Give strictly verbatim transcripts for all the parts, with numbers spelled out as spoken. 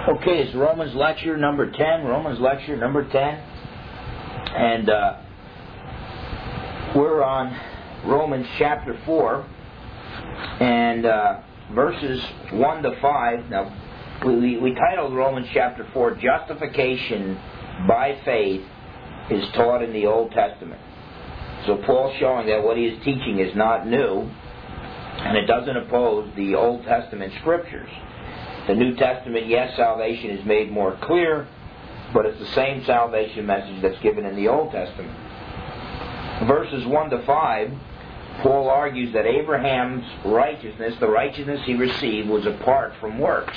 Okay, it's Romans lecture number ten. Romans lecture number ten. And uh, we're on Romans chapter four. And uh, verses one to five. Now, we, we, we titled Romans chapter four, Justification by Faith is Taught in the Old Testament. So Paul's showing that what he is teaching is not new, and it doesn't oppose the Old Testament Scriptures. The New Testament, yes, salvation is made more clear, but it's the same salvation message that's given in the Old Testament. Verses one to five, Paul argues that Abraham's righteousness, the righteousness he received, was apart from works.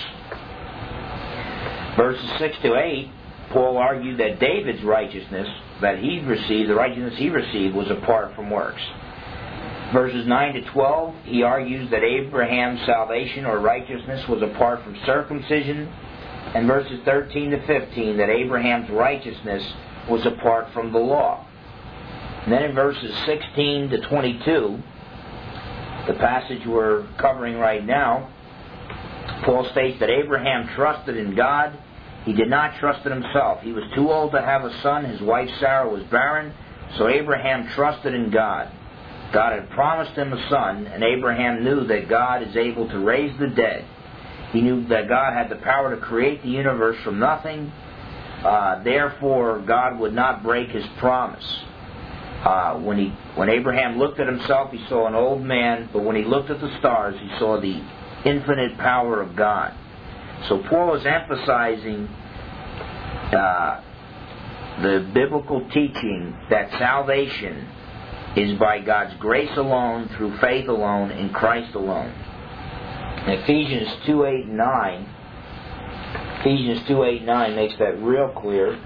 Verses six to eight, Paul argued that David's righteousness that he received, the righteousness he received, was apart from works. Verses nine to twelve, he argues that Abraham's salvation or righteousness was apart from circumcision. And verses thirteen to fifteen, that Abraham's righteousness was apart from the law. And then in verses sixteen to twenty-two, the passage we're covering right now, Paul states that Abraham trusted in God. He did not trust in himself. He was too old to have a son. His wife Sarah was barren. So Abraham trusted in God. God had promised him a son, and Abraham knew that God is able to raise the dead. He knew that God had the power to create the universe from nothing. Uh, therefore, God would not break His promise. Uh, when he, when Abraham looked at himself, he saw an old man, but when he looked at the stars, he saw the infinite power of God. So Paul is emphasizing uh, the biblical teaching that salvation is by God's grace alone, through faith alone, in Christ alone. In Ephesians two, eight, and nine, Ephesians two, eight, and nine makes that real clear.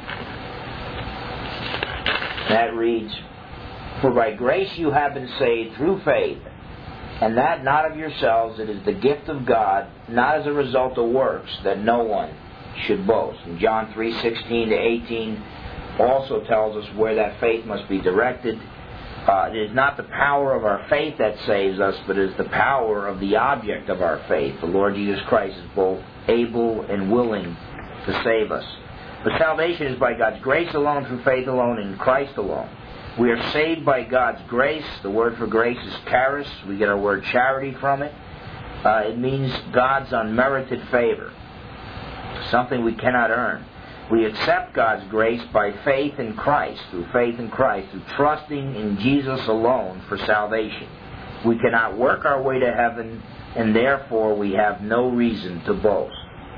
That reads, "For by grace you have been saved through faith, and that not of yourselves, it is the gift of God, not as a result of works, that no one should boast." And John three, sixteen to eighteen also tells us where that faith must be directed. Uh, it is not the power of our faith that saves us, but it is the power of the object of our faith. The Lord Jesus Christ is both able and willing to save us. But salvation is by God's grace alone, through faith alone, in Christ alone. We are saved by God's grace. The word for grace is charis. We get our word charity from it. Uh, it means God's unmerited favor, something we cannot earn. We accept God's grace by faith in Christ, through faith in Christ, through trusting in Jesus alone for salvation. We cannot work our way to heaven, and therefore we have no reason to boast.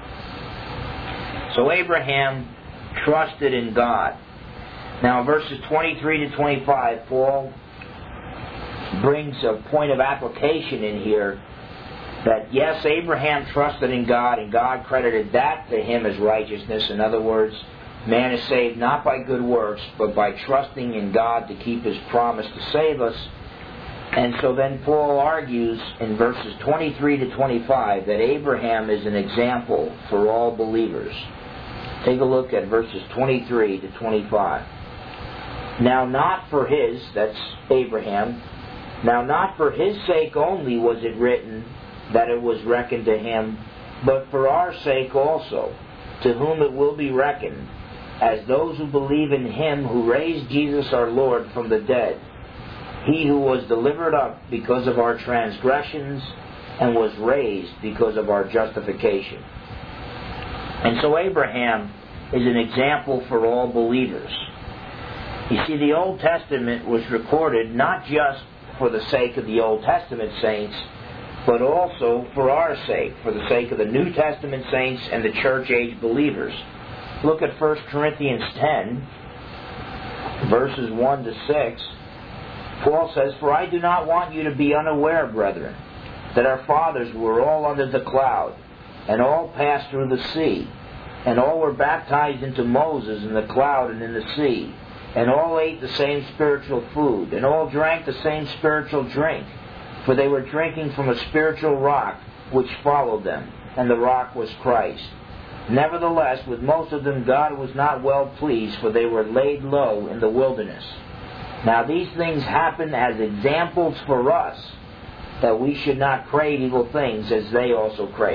So Abraham trusted in God. Now, in verses twenty-three to twenty-five, Paul brings a point of application in here that, yes, Abraham trusted in God, and God credited that to him as righteousness. In other words, man is saved not by good works, but by trusting in God to keep His promise to save us. And so then Paul argues in verses twenty-three to twenty-five that Abraham is an example for all believers. Take a look at verses twenty-three to twenty-five. Now not for his, that's Abraham, now not for his sake only was it written that it was reckoned to him, but for our sake also, to whom it will be reckoned, as those who believe in Him who raised Jesus our Lord from the dead, He who was delivered up because of our transgressions and was raised because of our justification. And so Abraham is an example for all believers. You see, the Old Testament was recorded not just for the sake of the Old Testament saints, but also for our sake, for the sake of the New Testament saints and the church-age believers. Look at First Corinthians ten, verses one to six. Paul says, "For I do not want you to be unaware, brethren, that our fathers were all under the cloud, and all passed through the sea, and all were baptized into Moses in the cloud and in the sea, and all ate the same spiritual food, and all drank the same spiritual drink. For they were drinking from a spiritual rock which followed them, and the rock was Christ. Nevertheless, with most of them God was not well pleased, for they were laid low in the wilderness. Now these things happen as examples for us, that we should not crave evil things as they also crave."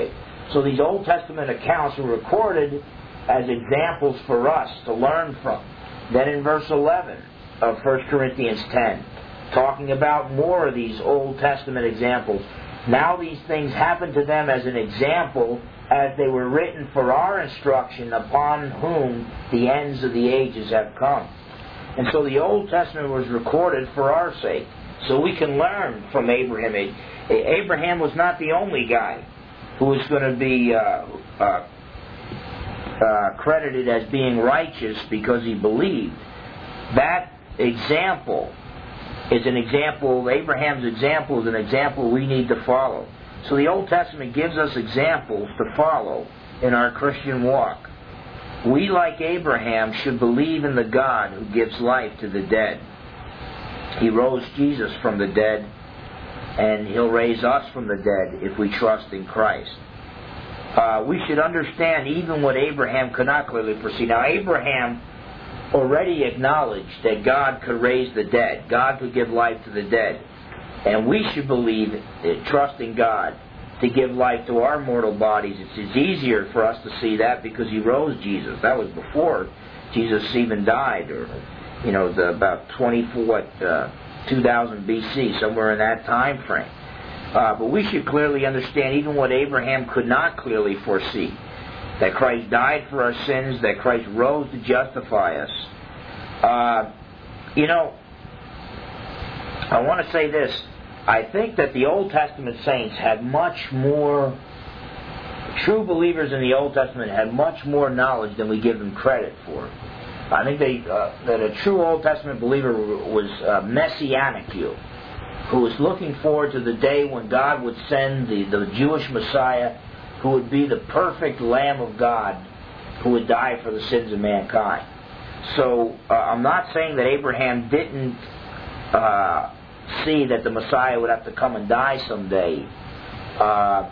So these Old Testament accounts were recorded as examples for us to learn from. Then in verse eleven of First Corinthians ten, talking about more of these Old Testament examples. Now these things happened to them as an example, as they were written for our instruction, upon whom the ends of the ages have come. And so the Old Testament was recorded for our sake, so we can learn from Abraham. Abraham was not the only guy who was going to be uh, uh, uh, credited as being righteous because he believed. That example is an example, Abraham's example is an example we need to follow. So the Old Testament gives us examples to follow in our Christian walk. We, like Abraham, should believe in the God who gives life to the dead. He rose Jesus from the dead, and He'll raise us from the dead if we trust in Christ. Uh, we should understand even what Abraham could not clearly foresee. Now, Abraham already acknowledged that God could raise the dead. God could give life to the dead. And we should believe, trust in God to give life to our mortal bodies. It's, it's easier for us to see that because He rose Jesus. That was before Jesus even died, or, you know, the, about twenty-four, what, uh, two thousand B C, somewhere in that time frame. Uh, but we should clearly understand even what Abraham could not clearly foresee. That Christ died for our sins, that Christ rose to justify us. Uh, you know, I want to say this. I think that the Old Testament saints had much more, true believers in the Old Testament had much more knowledge than we give them credit for. I think they, uh, that a true Old Testament believer was a messianic Jew, who was looking forward to the day when God would send the, the Jewish Messiah, who would be the perfect Lamb of God, who would die for the sins of mankind. So uh, I'm not saying that Abraham didn't uh, see that the Messiah would have to come and die someday. Uh,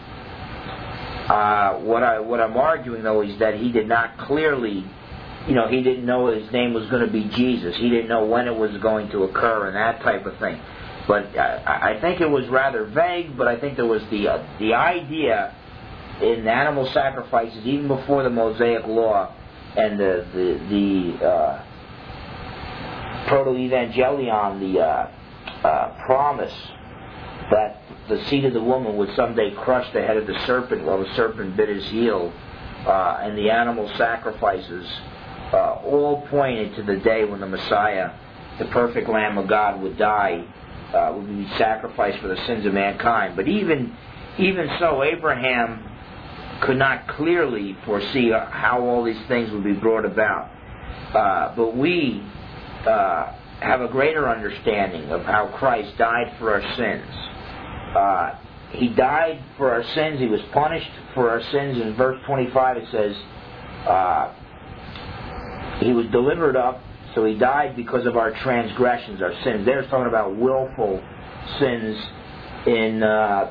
uh, what I what I'm arguing though is that he did not clearly, you know, he didn't know his name was going to be Jesus. He didn't know when it was going to occur and that type of thing. But I, I think it was rather vague. But I think there was the uh, the idea in animal sacrifices even before the Mosaic Law and the the, the uh, Proto-Evangelion, the uh, uh, promise that the seed of the woman would someday crush the head of the serpent while the serpent bit his heel, uh, and the animal sacrifices uh, all pointed to the day when the Messiah, the perfect Lamb of God, would die, uh, would be sacrificed for the sins of mankind. But even even so, Abraham could not clearly foresee how all these things would be brought about. Uh, but we uh, have a greater understanding of how Christ died for our sins. Uh, he died for our sins. He was punished for our sins. In verse twenty-five it says, uh, He was delivered up, so He died because of our transgressions, our sins. They're talking about willful sins in uh,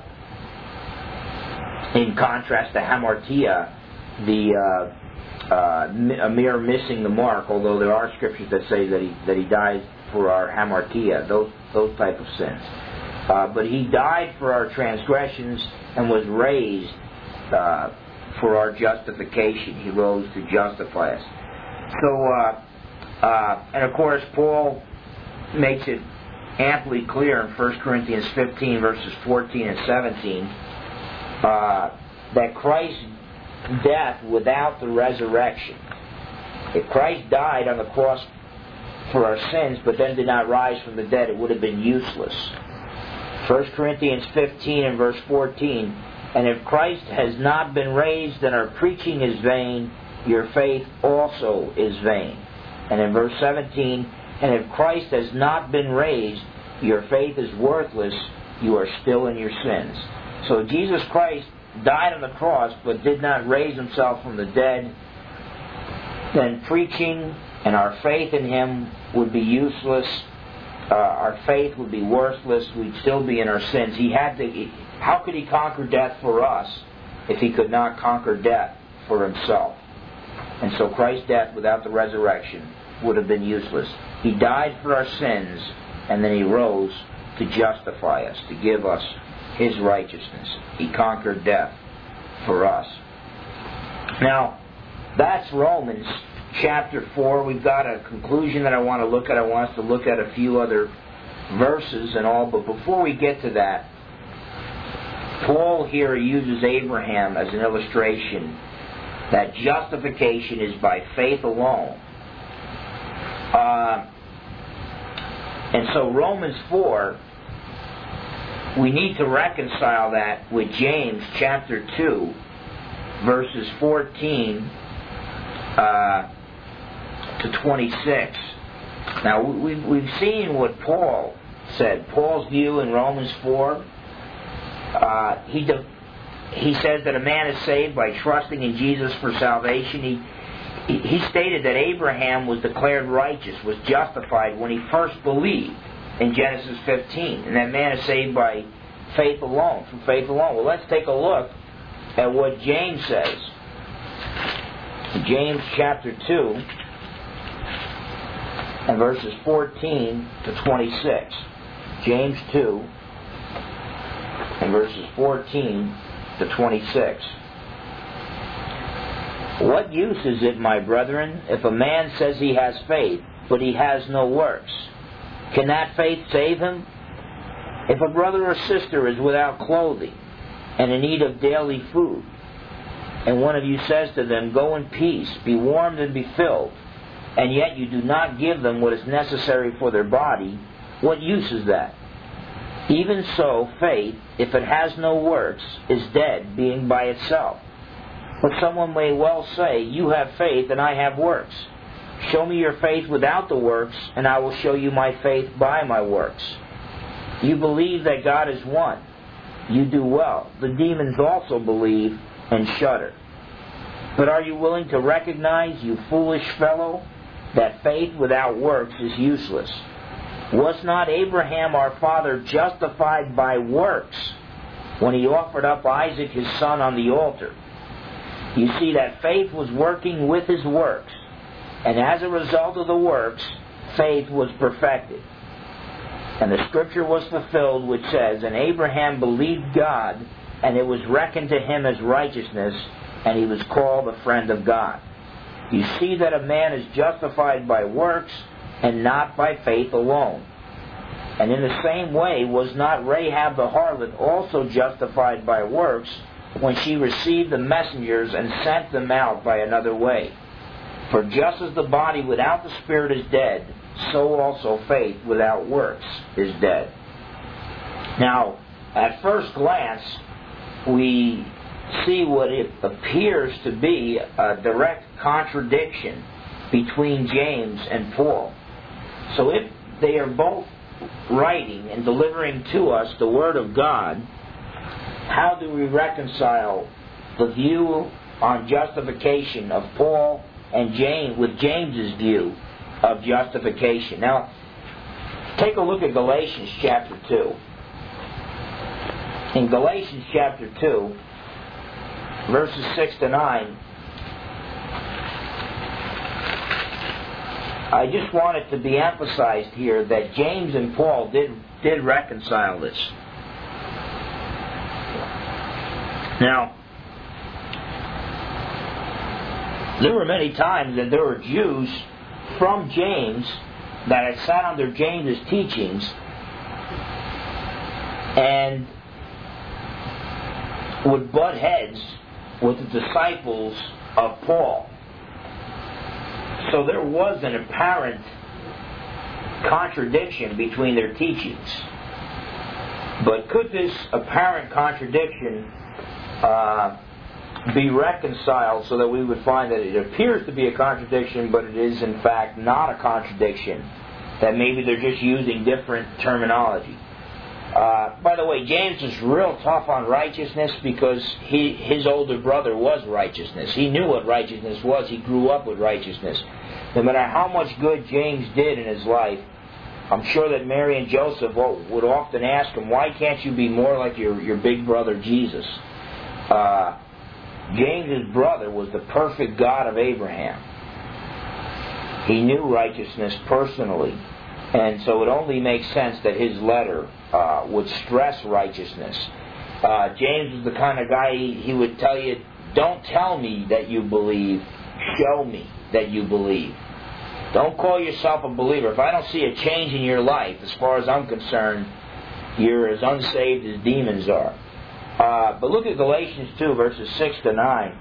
in contrast to hamartia, the uh, uh, a mere missing the mark. Although there are scriptures that say that he that he died for our hamartia, those those type of sins. Uh, but He died for our transgressions and was raised uh, for our justification. He rose to justify us. So, uh, uh, and of course, Paul makes it amply clear in First Corinthians fifteen, verses fourteen and seventeen, uh, that Christ's death without the resurrection, if Christ died on the cross for our sins but then did not rise from the dead, it would have been useless. First Corinthians fifteen and verse fourteen, and if Christ has not been raised, then our preaching is vain, your faith also is vain. And in verse seventeen, and if Christ has not been raised, your faith is worthless, you are still in your sins. So Jesus Christ died on the cross but did not raise Himself from the dead, then preaching and our faith in Him would be useless. Uh, our faith would be worthless. We'd still be in our sins. He had to. He, how could He conquer death for us if He could not conquer death for Himself? And so Christ's death without the resurrection would have been useless. He died for our sins, and then He rose to justify us, to give us His righteousness. He conquered death for us. Now, that's Romans chapter four. We've got a conclusion that I want to look at. I want us to look at a few other verses and all, but before we get to that, Paul here uses Abraham as an illustration that justification is by faith alone. Uh, and so Romans four, we need to reconcile that with James chapter two, verses fourteen uh, to twenty-six. Now, we've, we've seen what Paul said. Paul's view in Romans four, uh, he, de- he says that a man is saved by trusting in Jesus for salvation. He, he stated that Abraham was declared righteous, was justified when he first believed in Genesis fifteen. And that man is saved by faith alone, from faith alone. Well, let's take a look at what James says. James chapter two and verses fourteen to twenty-six. James two and verses fourteen to twenty-six. What use is it, my brethren, if a man says he has faith, but he has no works? Can that faith save him? If a brother or sister is without clothing and in need of daily food, and one of you says to them, go in peace, be warmed and be filled, and yet you do not give them what is necessary for their body, what use is that? Even so, faith, if it has no works, is dead, being by itself. But someone may well say, you have faith and I have works. Show me your faith without the works, and I will show you my faith by my works. You believe that God is one. You do well. The demons also believe and shudder. But are you willing to recognize, you foolish fellow, that faith without works is useless? Was not Abraham our father justified by works when he offered up Isaac his son on the altar? You see that faith was working with his works, and as a result of the works, faith was perfected. And the scripture was fulfilled which says, and Abraham believed God, and it was reckoned to him as righteousness, and he was called a friend of God. You see that a man is justified by works, and not by faith alone. And in the same way, was not Rahab the harlot also justified by works, when she received the messengers and sent them out by another way? For just as the body without the spirit is dead, so also faith without works is dead. Now, at first glance, we see what it appears to be a direct contradiction between James and Paul. So if they are both writing and delivering to us the Word of God, how do we reconcile the view on justification of Paul and James with James's view of justification? Now, take a look at Galatians chapter two. In Galatians chapter two, verses six to nine, I just want it to be emphasized here that James and Paul did, did reconcile this. Now, there were many times that there were Jews from James that had sat under James's teachings and would butt heads with the disciples of Paul. So there was an apparent contradiction between their teachings. But could this apparent contradiction uh, be reconciled so that we would find that it appears to be a contradiction, but it is in fact not a contradiction? That maybe they're just using different terminology. Uh, by the way, James is real tough on righteousness because he, his older brother was righteousness. He knew what righteousness was. He grew up with righteousness. No matter how much good James did in his life, I'm sure that Mary and Joseph would often ask him, why can't you be more like your, your big brother Jesus? Uh, James's brother was the perfect God of Abraham. He knew righteousness personally. And so it only makes sense that his letter uh, would stress righteousness. Uh, James was the kind of guy, he, he would tell you, don't tell me that you believe, show me that you believe. Don't call yourself a believer. If I don't see a change in your life, as far as I'm concerned, you're as unsaved as demons are. Uh, but look at Galatians two, verses six to nine.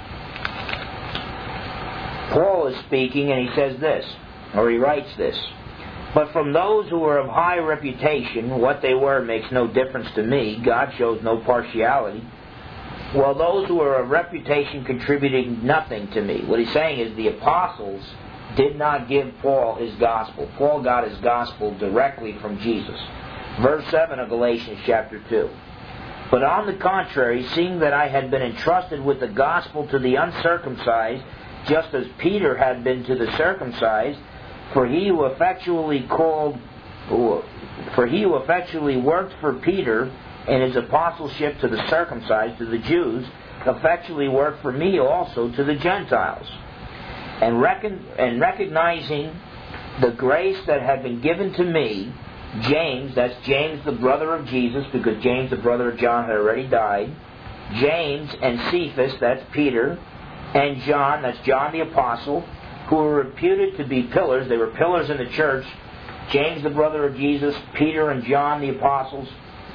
Paul is speaking, and he says this, or he writes this. But from those who are of high reputation, what they were makes no difference to me. God shows no partiality. While those who are of reputation contributing nothing to me. What he's saying is the apostles did not give Paul his gospel. Paul got his gospel directly from Jesus. Verse seven of Galatians chapter two. But on the contrary, seeing that I had been entrusted with the gospel to the uncircumcised, just as Peter had been to the circumcised, for he who effectually called, for he who effectually worked for Peter in his apostleship to the circumcised, to the Jews, effectually worked for me also to the Gentiles. And, reckon, and recognizing the grace that had been given to me, James, that's James the brother of Jesus, because James the brother of John had already died, James and Cephas, that's Peter, and John, that's John the Apostle, who were reputed to be pillars. They were pillars in the church. James the brother of Jesus, Peter and John the Apostles.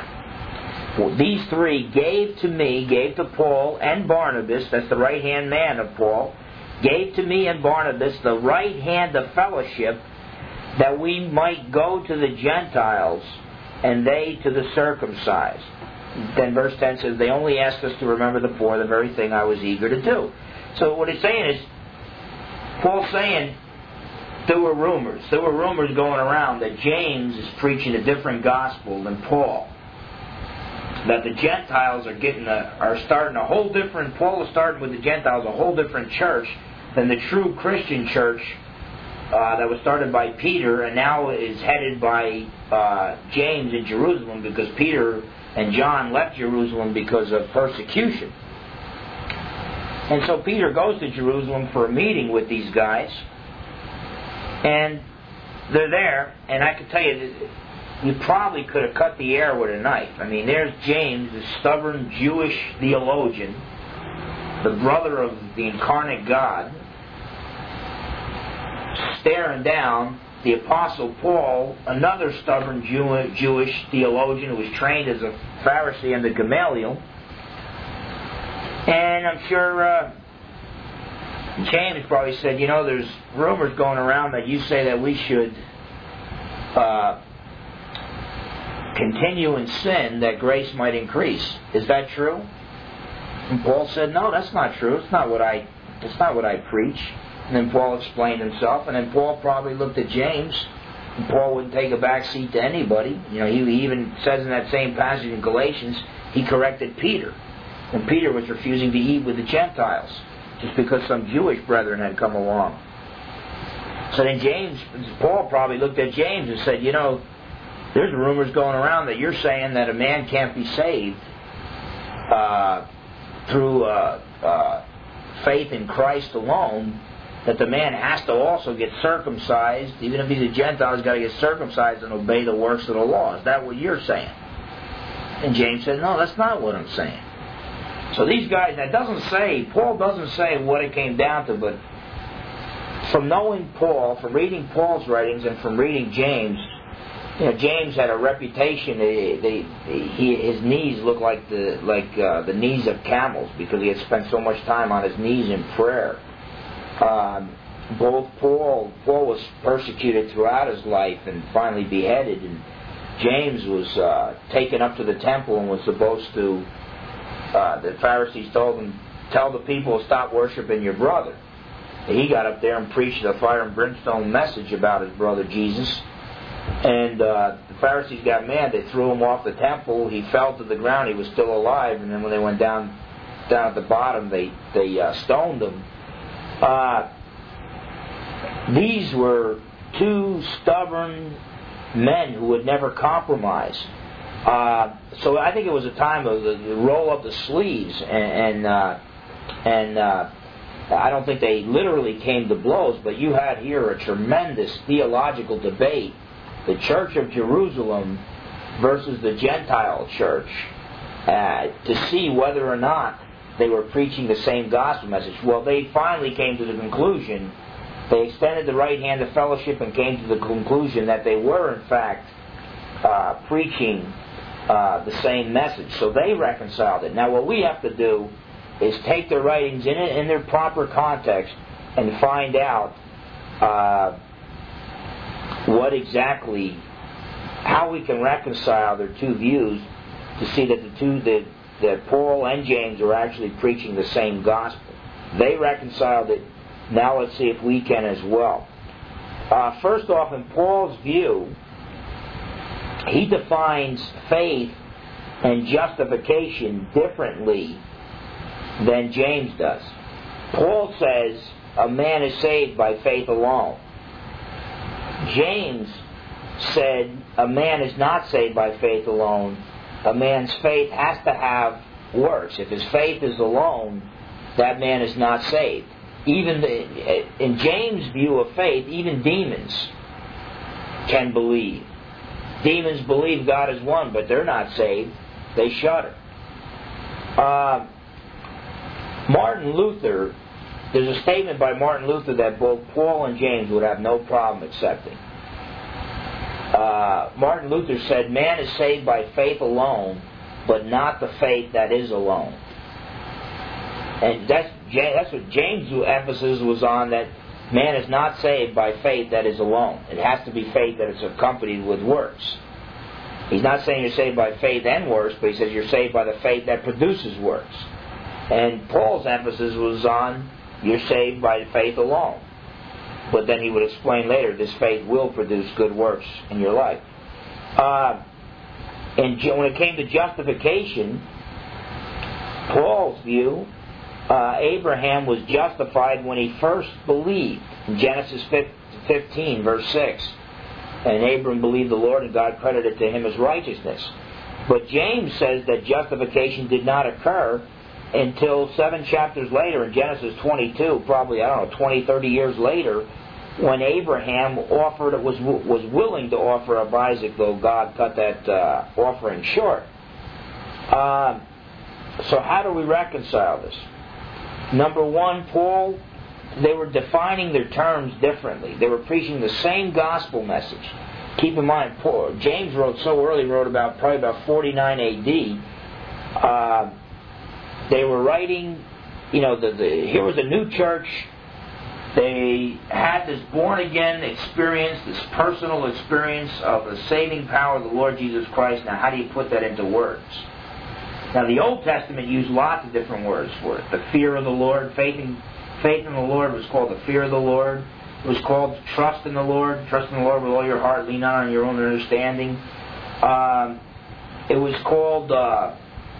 These three gave to me, gave to Paul and Barnabas, that's the right-hand man of Paul, gave to me and Barnabas the right hand of fellowship, that we might go to the Gentiles and they to the circumcised. Then verse ten says, they only asked us to remember the poor, the very thing I was eager to do. So what he's saying is, Paul's saying there were rumors. There were rumors going around that James is preaching a different gospel than Paul. That the Gentiles are getting a, are starting a whole different, Paul is starting with the Gentiles a whole different church than the true Christian church uh, that was started by Peter and now is headed by uh, James in Jerusalem, because Peter and John left Jerusalem because of persecution. And so Peter goes to Jerusalem for a meeting with these guys, and they're there, and I can tell you, you probably could have cut the air with a knife. I mean, there's James, the stubborn Jewish theologian, the brother of the incarnate God, staring down the Apostle Paul, another stubborn Jew- Jewish theologian who was trained as a Pharisee under Gamaliel. And I'm sure uh, James probably said, you know, there's rumors going around that you say that we should uh, continue in sin that grace might increase. Is that true? And Paul said, no, that's not true. It's not what I, it's not what I preach. And then Paul explained himself, and then Paul probably looked at James, and Paul wouldn't take a back seat to anybody. You know, he, he even says in that same passage in Galatians, he corrected Peter when Peter was refusing to eat with the Gentiles, just because some Jewish brethren had come along. So then James, Paul probably looked at James and said, you know, there's rumors going around that you're saying that a man can't be saved uh, through uh, uh, faith in Christ alone, that the man has to also get circumcised. Even if he's a Gentile, he's got to get circumcised and obey the works of the law. Is that what you're saying? And James said, no, that's not what I'm saying. So these guys, that doesn't say, Paul doesn't say what it came down to, but from knowing Paul, from reading Paul's writings and from reading James, you know, James had a reputation. They, they, he, his knees looked like the like uh, the knees of camels, because he had spent so much time on his knees in prayer. Um, both Paul, Paul was persecuted throughout his life and finally beheaded, and James was uh, taken up to the temple and was supposed to. Uh, the Pharisees told him, "Tell the people to stop worshiping your brother." And he got up there and preached a fire and brimstone message about his brother Jesus. And uh, the Pharisees got mad. They threw him off the temple. He fell to the ground. He was still alive. And then when they went down down at the bottom, they they uh, stoned him. Uh, these were two stubborn men who would never compromise. Uh, so I think it was a time of the, the roll up the sleeves, and and, uh, and uh, I don't think they literally came to blows, but you had here a tremendous theological debate. The Church of Jerusalem versus the Gentile church. uh, to see whether or not they were preaching the same gospel message. Well, they finally came to the conclusion, they extended the right hand of fellowship and came to the conclusion that they were, in fact, uh, preaching uh, the same message. So they reconciled it. Now, what we have to do is take their writings in, in their proper context and find out uh, what exactly, how we can reconcile their two views to see that the two, that, that Paul and James were actually preaching the same gospel. They reconciled it. Now let's see if we can as well. Uh, first off, in Paul's view, he defines faith and justification differently than James does. Paul says a man is saved by faith alone. James said a man is not saved by faith alone. A man's faith has to have works. If his faith is alone, that man is not saved. Even the, in James' view of faith, even demons can believe. Demons believe God is one, but they're not saved. They shudder. Uh, Martin Luther, there's a statement by Martin Luther that both Paul and James would have no problem accepting. Uh, Martin Luther said, man is saved by faith alone, but not the faith that is alone. And that's, that's what James' emphasis was on, that man is not saved by faith that is alone. It has to be faith that is accompanied with works. He's not saying you're saved by faith and works, but he says you're saved by the faith that produces works. And Paul's emphasis was on you're saved by faith alone. But then he would explain later, this faith will produce good works in your life. Uh, and when it came to justification, Paul's view, uh, Abraham was justified when he first believed. In Genesis fifteen, verse six. And Abram believed the Lord, and God credited to him as righteousness. But James says that justification did not occur until seven chapters later, in Genesis twenty-two, probably, I don't know, twenty, thirty years later, when Abraham offered, was was willing to offer up Isaac, though God cut that uh, offering short. Uh, so how do we reconcile this? Number one, Paul, they were defining their terms differently. They were preaching the same gospel message. Keep in mind, Paul, James wrote so early, wrote about probably about forty-nine A D. Uh, they were writing, you know, the, the here was a new church. They had this born-again experience, this personal experience of the saving power of the Lord Jesus Christ. Now, how do you put that into words? Now, the Old Testament used lots of different words for it. The fear of the Lord, faith in, faith in the Lord was called the fear of the Lord. It was called trust in the Lord. Trust in the Lord with all your heart. Lean not on your own understanding. Um, it was called uh,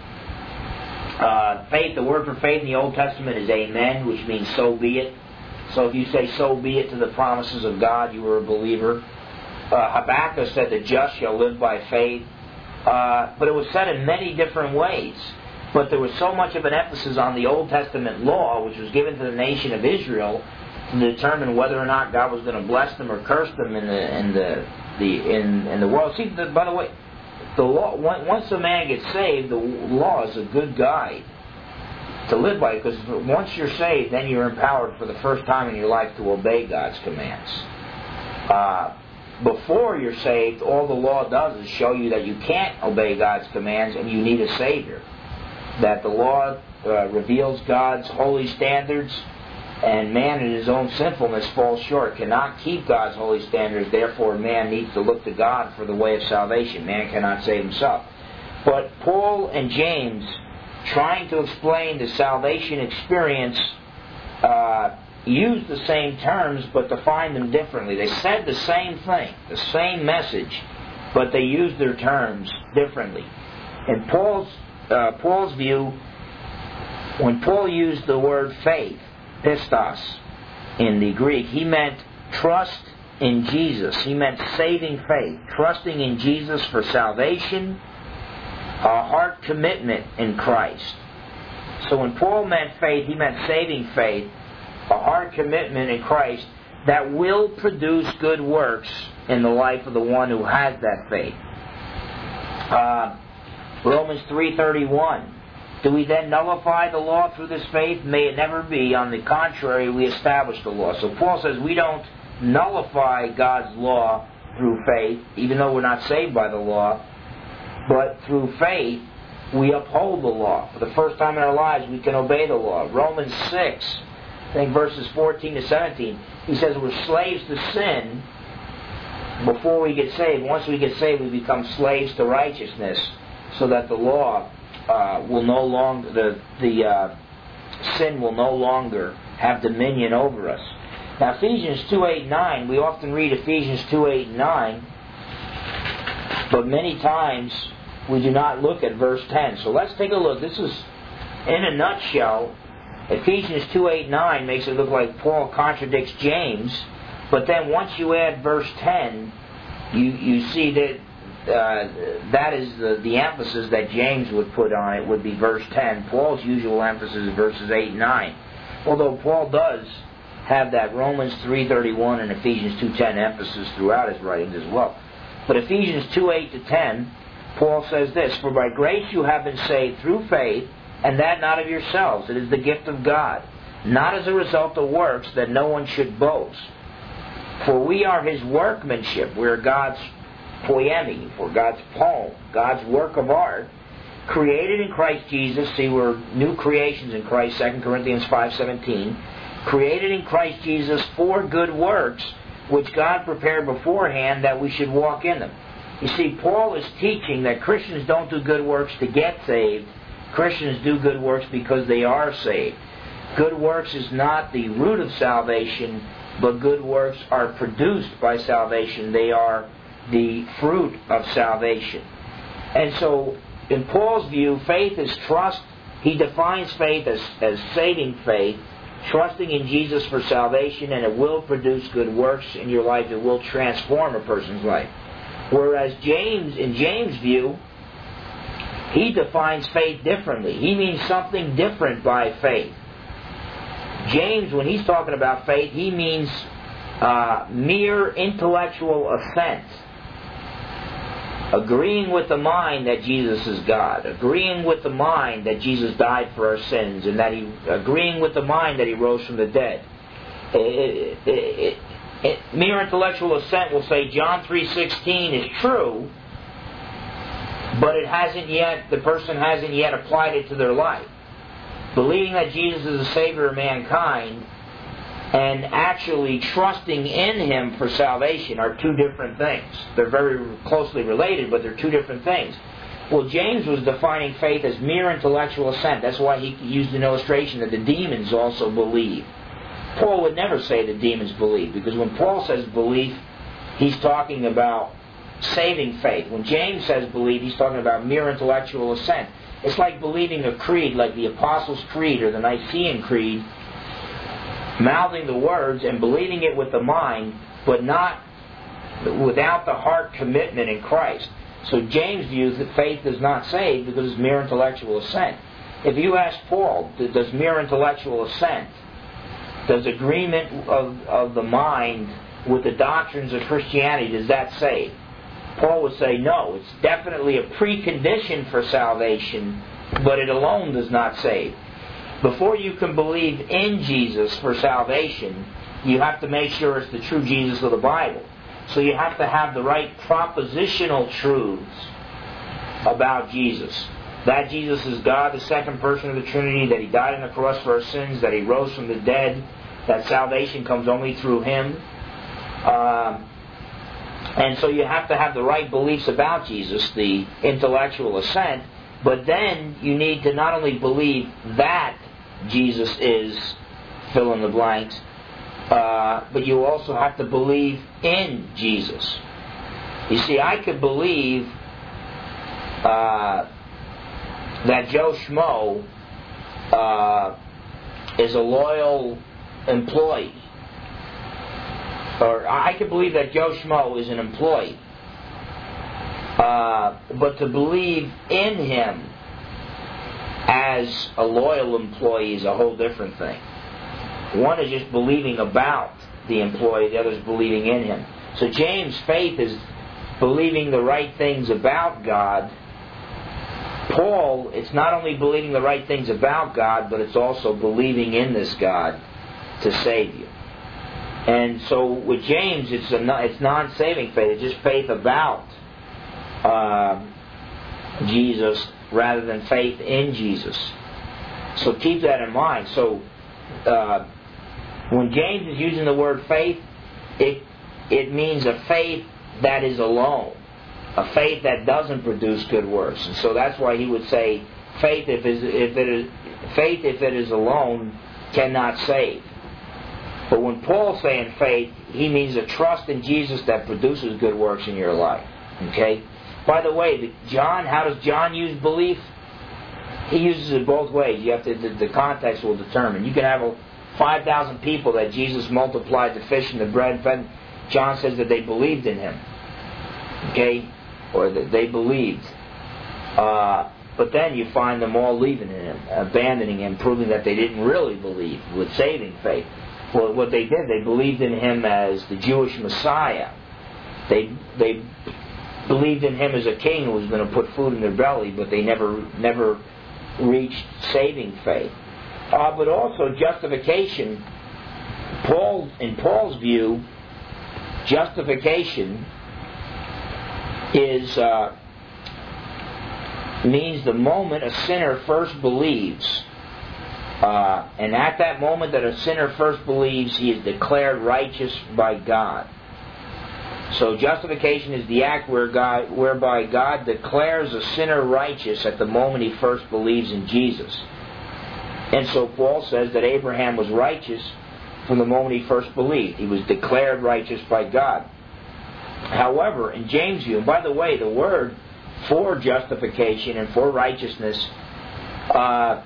uh, faith. The word for faith in the Old Testament is amen, which means so be it. So if you say so be it to the promises of God, you are a believer. Uh, Habakkuk said the just shall live by faith. Uh, but it was said in many different ways. But there was so much of an emphasis on the Old Testament law, which was given to the nation of Israel, to determine whether or not God was going to bless them or curse them in the in the, the in in the world. See, the, by the way, the law, once a man gets saved, the law is a good guide to live by, because once you're saved, then you're empowered for the first time in your life to obey God's commands. Uh, before you're saved, all the law does is show you that you can't obey God's commands and you need a Savior. That the law uh, reveals God's holy standards, and man in his own sinfulness falls short, cannot keep God's holy standards. Therefore, man needs to look to God for the way of salvation. Man cannot save himself. But Paul and James, trying to explain the salvation experience, uh, used the same terms but defined them differently. They said the same thing, the same message, but they used their terms differently. In Paul's uh, Paul's view, when Paul used the word faith, pistos, in the Greek, he meant trust in Jesus. He meant saving faith, trusting in Jesus for salvation, a heart commitment in Christ. So when Paul meant faith, he meant saving faith, a heart commitment in Christ that will produce good works in the life of the one who has that faith. Uh, Romans three thirty-one. Do we then nullify the law through this faith? May it never be. On the contrary, we establish the law. So Paul says we don't nullify God's law through faith, even though we're not saved by the law, but through faith we uphold the law. For the first time in our lives we can obey the law. Romans six, I think verses fourteen to seventeen, he says we're slaves to sin before we get saved. Once we get saved, we become slaves to righteousness, so that the law uh, will no longer, the, the uh, sin will no longer have dominion over us. Now Ephesians two, eight, nine, we often read Ephesians two, eight, and nine, but many times we do not look at verse ten. So let's take a look. This is, in a nutshell, Ephesians two, eight, nine makes it look like Paul contradicts James, but then once you add verse ten, you, you see that uh, that is the, the emphasis that James would put on it, would be verse ten. Paul's usual emphasis is verses eight and nine. Although Paul does have that Romans three thirty-one and Ephesians two ten emphasis throughout his writings as well. But Ephesians two, eight to ten, Paul says this, "For by grace you have been saved through faith, and that not of yourselves. It is the gift of God, not as a result of works, that no one should boast. For we are His workmanship." We are God's poemi, for God's poem, God's work of art, created in Christ Jesus. See, we're new creations in Christ, Second Corinthians five seventeen. Created in Christ Jesus for good works, which God prepared beforehand that we should walk in them. You see, Paul is teaching that Christians don't do good works to get saved. Christians do good works because they are saved. Good works is not the root of salvation, but good works are produced by salvation. They are the fruit of salvation. And so, in Paul's view, faith is trust. He defines faith as, as saving faith, trusting in Jesus for salvation, and it will produce good works in your life. It will transform a person's life. Whereas James, in James' view, he defines faith differently. He means something different by faith. James, when he's talking about faith, he means uh, mere intellectual assent. Agreeing with the mind that Jesus is God. Agreeing with the mind that Jesus died for our sins, and that he, agreeing with the mind that He rose from the dead. It, it, it, it, mere intellectual assent will say John three sixteen is true, but it hasn't yet, the person hasn't yet applied it to their life. Believing that Jesus is the Savior of mankind and actually trusting in Him for salvation are two different things. They're very closely related, but they're two different things. Well, James was defining faith as mere intellectual assent. That's why he used an illustration that the demons also believe. Paul would never say the demons believe, because when Paul says belief, he's talking about saving faith. When James says believe, he's talking about mere intellectual assent. It's like believing a creed, like the Apostles' Creed or the Nicene Creed, mouthing the words and believing it with the mind, but not without the heart commitment in Christ. So James views that faith is not saved because it's mere intellectual assent. If you ask Paul, does mere intellectual assent, does agreement of, of the mind with the doctrines of Christianity, does that save? Paul would say no. It's definitely a precondition for salvation, but it alone does not save. Before you can believe in Jesus for salvation, you have to make sure it's the true Jesus of the Bible. So you have to have the right propositional truths about Jesus. That Jesus is God, the second person of the Trinity, that He died on the cross for our sins, that He rose from the dead, that salvation comes only through Him. Um, and so you have to have the right beliefs about Jesus, the intellectual assent, but then you need to not only believe that Jesus is fill in the blanks, uh, but you also have to believe in Jesus. You see, I could believe uh, that Joe Schmo uh, is a loyal employee. Or I could believe that Joe Schmo is an employee. Uh, but to believe in him as a loyal employee is a whole different thing. One is just believing about the employee, the other is believing in him. So James' faith is believing the right things about God Paul, it's not only believing the right things about God, but it's also believing in this God to save you. And so with James, it's a, it's non-saving faith. It's just faith about uh, Jesus rather than faith in Jesus. So keep that in mind. So uh, when James is using the word faith, it it means a faith that is alone, a faith that doesn't produce good works. And so that's why he would say faith if is if it is faith if it is alone cannot save. But when Paul's saying faith, he means a trust in Jesus that produces good works in your life. Okay? By the way, John, how does John use belief? He uses it both ways. You have to, the, the context will determine. You can have a five thousand people that Jesus multiplied the fish and the bread and fed. John says that they believed in him. Okay? Or that they believed. Uh, but then you find them all leaving him, abandoning him, proving that they didn't really believe with saving faith. Well, what they did, they believed in him as the Jewish Messiah. They they believed in him as a king who was going to put food in their belly, but they never never reached saving faith. Uh, but also justification. Paul, in Paul's view, justification is uh, means the moment a sinner first believes. Uh, and at that moment that a sinner first believes, he is declared righteous by God. So justification is the act where God, whereby God declares a sinner righteous at the moment he first believes in Jesus. And so Paul says that Abraham was righteous from the moment he first believed. He was declared righteous by God. However, in James' view, and by the way, the word for justification and for righteousness, uh,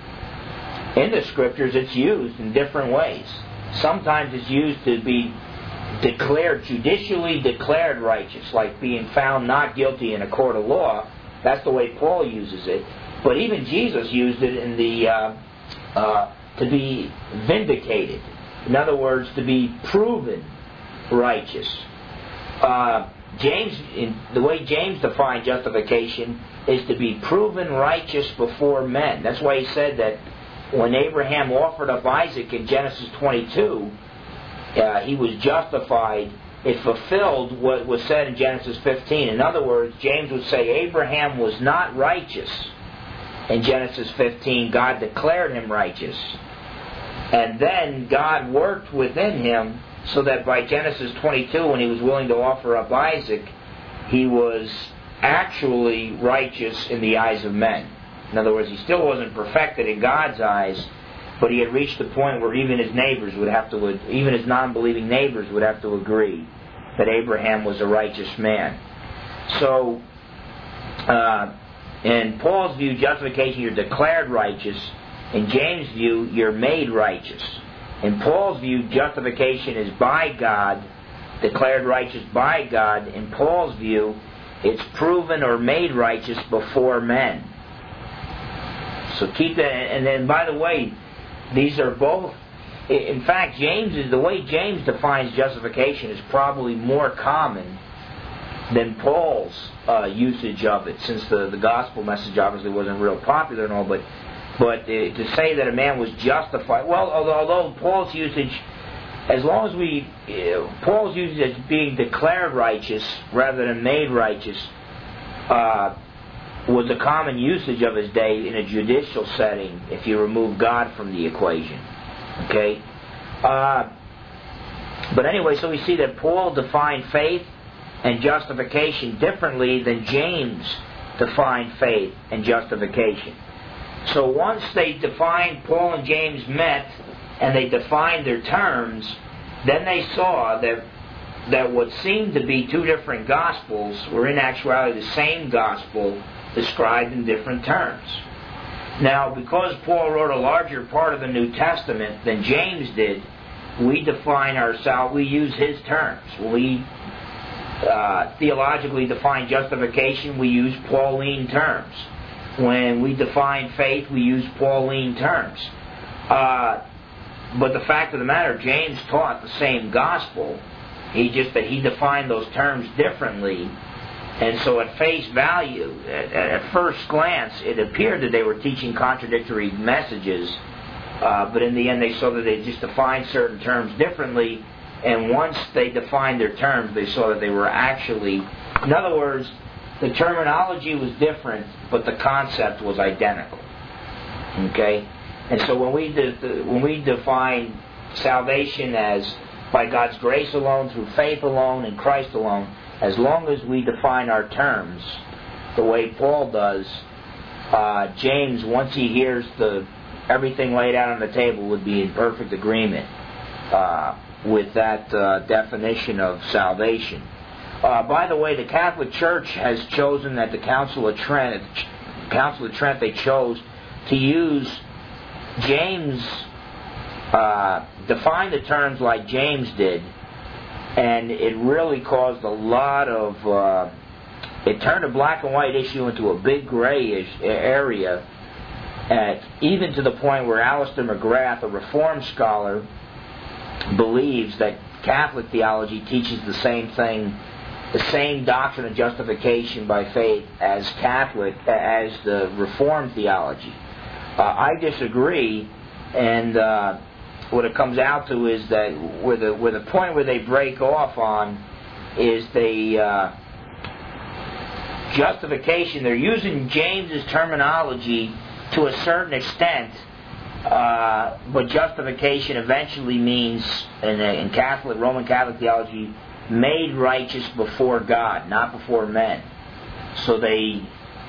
in the Scriptures, it's used in different ways. Sometimes it's used to be declared, judicially declared righteous, like being found not guilty in a court of law. That's the way Paul uses it. But even Jesus used it in the uh, uh, to be vindicated. In other words, to be proven righteous. Uh, James, in the way James defined justification, is to be proven righteous before men. That's why he said that when Abraham offered up Isaac in Genesis twenty-two, uh, he was justified. It fulfilled what was said in Genesis fifteen. In other words, James would say Abraham was not righteous. In Genesis fifteen, God declared him righteous. And then God worked within him so that by Genesis twenty-two, when he was willing to offer up Isaac, he was actually righteous in the eyes of men. In other words, he still wasn't perfected in God's eyes, but he had reached the point where even his neighbors would have to, even his non-believing neighbors would have to agree that Abraham was a righteous man. So, uh, in Paul's view, justification, you're declared righteous. In James' view, you're made righteous. In Paul's view, justification is by God, declared righteous by God. In Paul's view, it's proven or made righteous before men. So keep that. And then, by the way, these are both. In fact, James is the way James defines justification is probably more common than Paul's uh, usage of it, since the, the gospel message obviously wasn't real popular and all. But but uh, to say that a man was justified, well, although, although Paul's usage, as long as we uh, Paul's usage as being declared righteous rather than made righteous. Uh, was a common usage of his day in a judicial setting if you remove God from the equation. Okay? Uh, but anyway, so we see that Paul defined faith and justification differently than James defined faith and justification. So once they defined, Paul and James met and they defined their terms, then they saw that that what seemed to be two different gospels were in actuality the same gospel described in different terms. Now, because Paul wrote a larger part of the New Testament than James did, we define ourselves, we use his terms. We uh, theologically define justification, we use Pauline terms. When we define faith, we use Pauline terms. Uh, but the fact of the matter, James taught the same gospel. He just that he defined those terms differently And so at face value, at, at first glance, it appeared that they were teaching contradictory messages, uh, but in the end they saw that they just defined certain terms differently, and once they defined their terms, they saw that they were actually, in other words, the terminology was different, but the concept was identical. Okay? And so when we de- when we define salvation as by God's grace alone, through faith alone, in Christ alone, as long as we define our terms the way Paul does, uh, James, once he hears the everything laid out on the table, would be in perfect agreement uh, with that uh, definition of salvation. Uh, by the way, the Catholic Church has chosen at the Council of Trent, Council of Trent, they chose to use James, uh, define the terms like James did, and it really caused a lot of, uh, it turned a black and white issue into a big grayish area, at, even to the point where Alistair McGrath, a Reformed scholar, believes that Catholic theology teaches the same thing, the same doctrine of justification by faith as Catholic, as the Reformed theology. Uh, I disagree, and uh, what it comes out to is that where the where the point where they break off on is they uh, justification. They're using James's terminology to a certain extent, uh, but justification eventually means, in, in Catholic Roman Catholic theology, made righteous before God, not before men. So they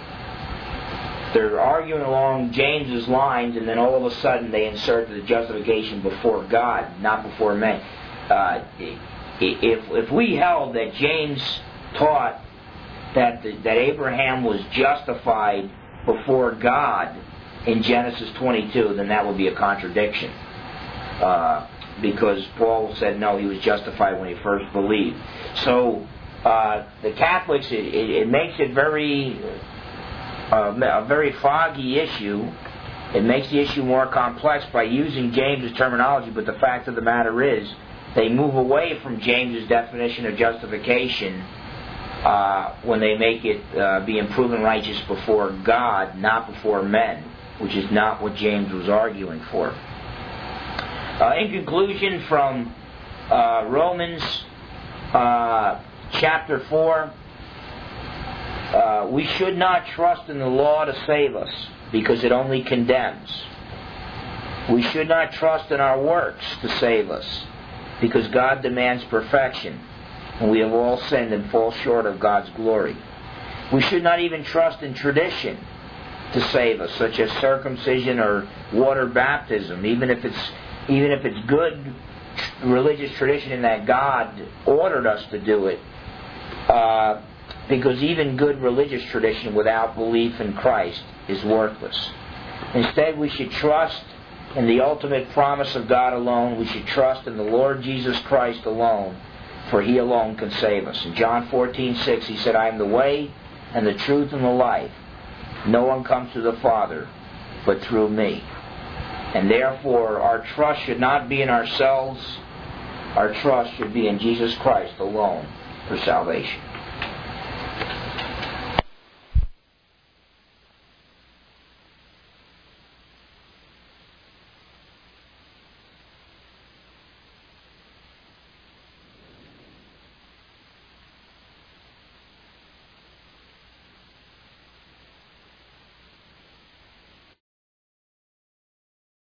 they're arguing along James's lines, and then all of a sudden they insert the justification before God, not before men. Uh, if if we held that James taught that the, that Abraham was justified before God in Genesis twenty-two, then that would be a contradiction. Uh, because Paul said no, he was justified when he first believed. So uh, the Catholics, it, it, it makes it very uh, a very foggy issue. It makes the issue more complex by using James's terminology, but the fact of the matter is they move away from James's definition of justification uh, when they make it uh, being proven righteous before God, not before men, which is not what James was arguing for. Uh, in conclusion, from uh, Romans uh, chapter four, uh, we should not trust in the law to save us, because it only condemns. We should not trust in our works to save us, because God demands perfection, and we have all sinned and fall short of God's glory. We should not even trust in tradition to save us, such as circumcision or water baptism, even if it's even if it's good religious tradition in that God ordered us to do it, uh, because even good religious tradition without belief in Christ is worthless. Instead, we should trust in the ultimate promise of God alone. We should trust in the Lord Jesus Christ alone, for He alone can save us. In John fourteen six, He said, "I am the way and the truth and the life. No one comes to the Father but through me." And therefore, our trust should not be in ourselves. Our trust should be in Jesus Christ alone for salvation.